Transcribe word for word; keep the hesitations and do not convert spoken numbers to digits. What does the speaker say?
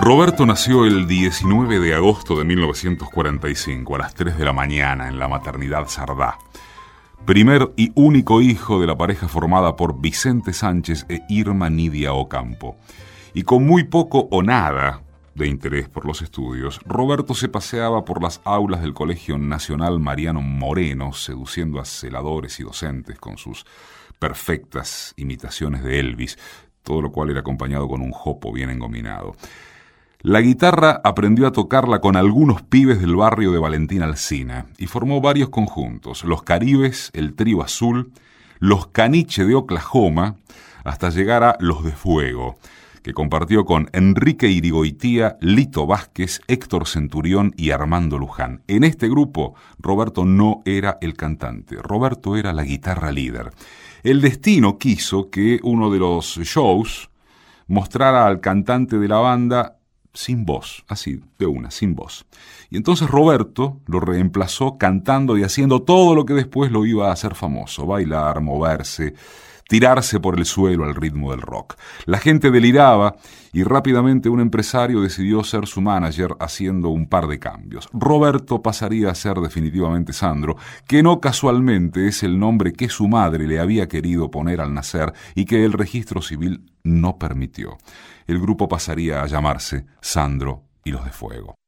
Roberto nació el diecinueve de agosto de mil novecientos cuarenta y cinco, a las tres de la mañana, en la maternidad Sardá. Primer y único hijo de la pareja formada por Vicente Sánchez e Irma Nidia Ocampo. Y con muy poco o nada de interés por los estudios, Roberto se paseaba por las aulas del Colegio Nacional Mariano Moreno, seduciendo a celadores y docentes con sus perfectas imitaciones de Elvis, todo lo cual era acompañado con un jopo bien engominado. La guitarra aprendió a tocarla con algunos pibes del barrio de Valentín Alsina y formó varios conjuntos: Los Caribes, el Trío Azul, Los Caniche de Oklahoma, hasta llegar a Los de Fuego, que compartió con Enrique Irigoitía, Lito Vázquez, Héctor Centurión y Armando Luján. En este grupo, Roberto no era el cantante, Roberto era la guitarra líder. El destino quiso que uno de los shows mostrara al cantante de la banda sin voz, así, de una, sin voz. Y entonces Roberto lo reemplazó cantando y haciendo todo lo que después lo iba a hacer famoso: bailar, moverse, tirarse por el suelo al ritmo del rock. La gente deliraba y rápidamente un empresario decidió ser su manager, haciendo un par de cambios. Roberto pasaría a ser definitivamente Sandro, que no casualmente es el nombre que su madre le había querido poner al nacer y que el registro civil no permitió. El grupo pasaría a llamarse Sandro y los de Fuego.